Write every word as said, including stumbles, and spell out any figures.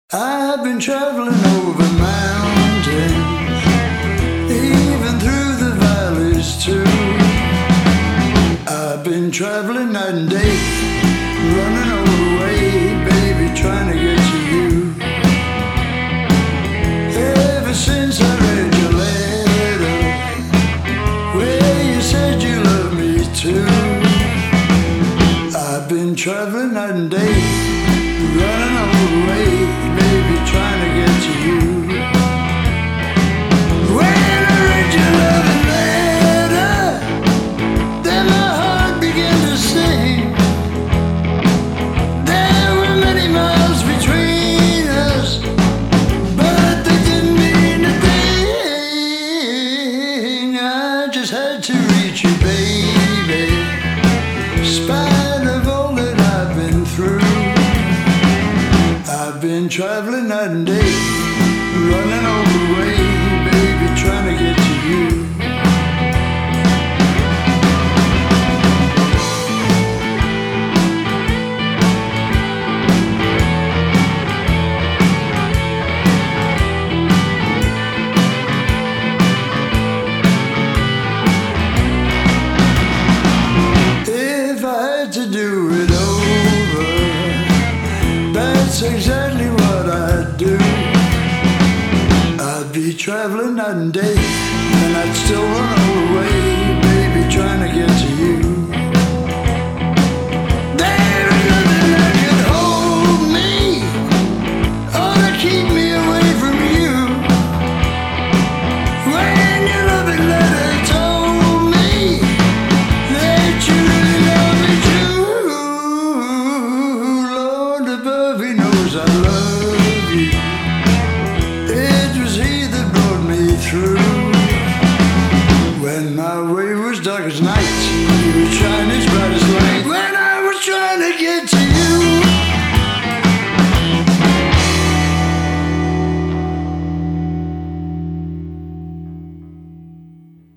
I've been traveling over mountains, even through the valleys too. I've been traveling night and day, running all the way, baby, trying to get to you. Ever since I read your letter, where you said you loved me too, I've been traveling night and day, running all the way, baby, trying to get to you. When I read your loving letter, then my heart began to sing. There were many miles between us, but they didn't mean a thing. I just had to reach you, baby, in spite of all that I've been through. I've been traveling night and day, running all the way, baby, trying to get to you. If I had to do it over, that's exactly what I'd do. I'd be traveling night and day, and I'd still run all the way, baby, trying to get to you. There is nothing that could hold me or to keep me away from you. When your loving letter told me that you really love me true, Lord above, He knows I love you. It was He that brought me through. When my way was dark as night, He would shine His bright